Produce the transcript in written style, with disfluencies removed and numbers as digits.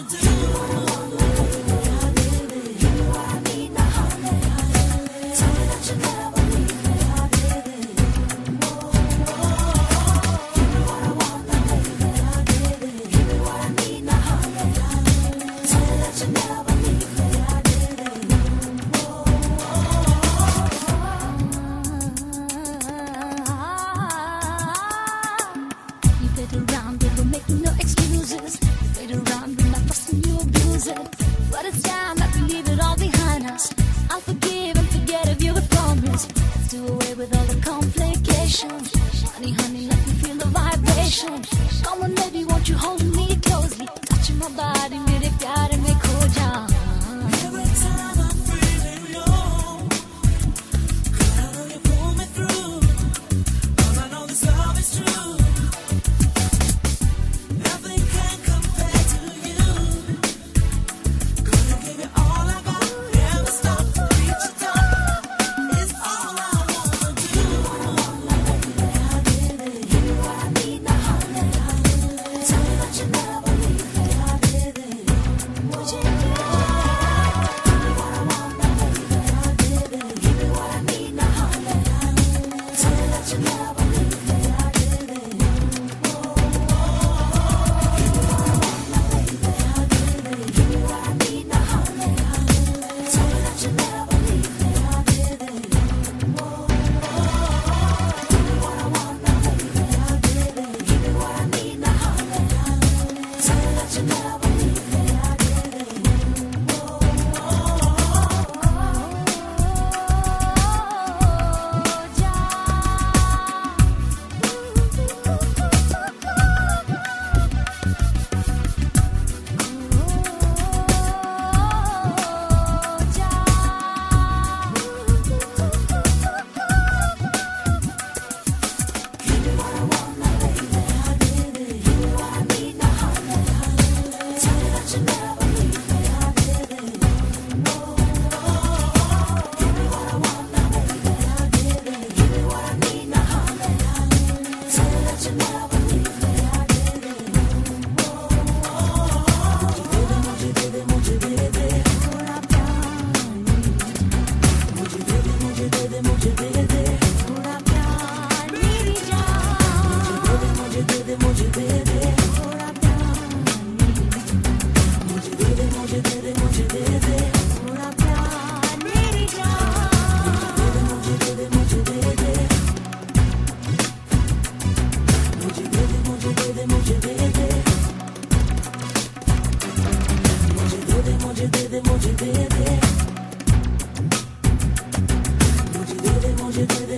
But it's time that we leave it all behind us. I'll forgive and forget if you would promise. Let's do away with all the complications. Honey, honey, let me feel the vibration. Come on, baby, won't you hold me closely? Touching my body, mere pyar mein kho jaan. Every time I'm feeling low, girl, I know you pull me through. All I know this love is true. Nothing can compare to you. Gonna give you all I got. Never stop to reach the top. It's all I wanna do. Give me what I need now, honey. Tell me that you never leave me. Would you give me what I want now, baby? Give me what I need now, honey. Tell me that you never leave me. Give me what I need now, honey. Tell me that you never leave me. Give me what I want now, baby. Give me what I need now, honey. Tell me that you never leave me. मुझे दे दे